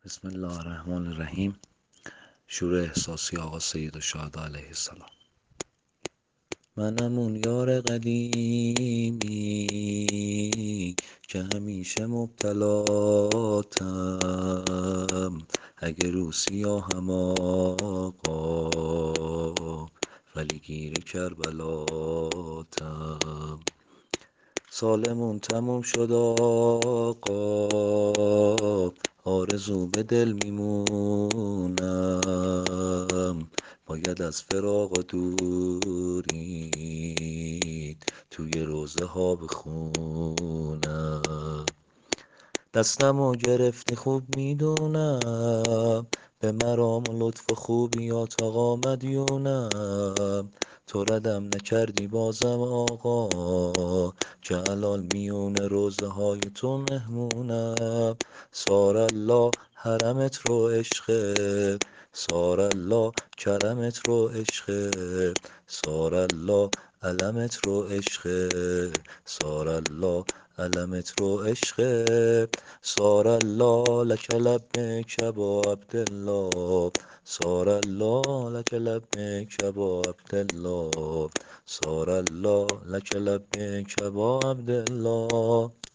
بسم الله الرحمن الرحیم. شور احساسی آقا سید الشهدا علیه السلام. منم اون یار قدیمی که همیشه مبتلاتم، اگه رو سیاهم آقا ولی گیر کربلاتم. سالمون تموم شد آقا، آرزو به دل میمونم، باید از فراق و دوری توی روزه ها بخونم. دستمو گرفتی خوب میدونم، به مرام و لطف و خوبیات آقا مدیونم. تو ردم نکردی بازم آقا، که الان میون روزه های تو مهمونم. سار الله حرمت رو عشقه، سار الله کرمت رو عشقه، سار الله علمت رو عشقه، سار الله علمت رو عشقه. سار الله لک لبیک ابا عبدالله، سار الله لک لبیک ابا عبدالله، سار الله لک لبیک ابا عبدالله.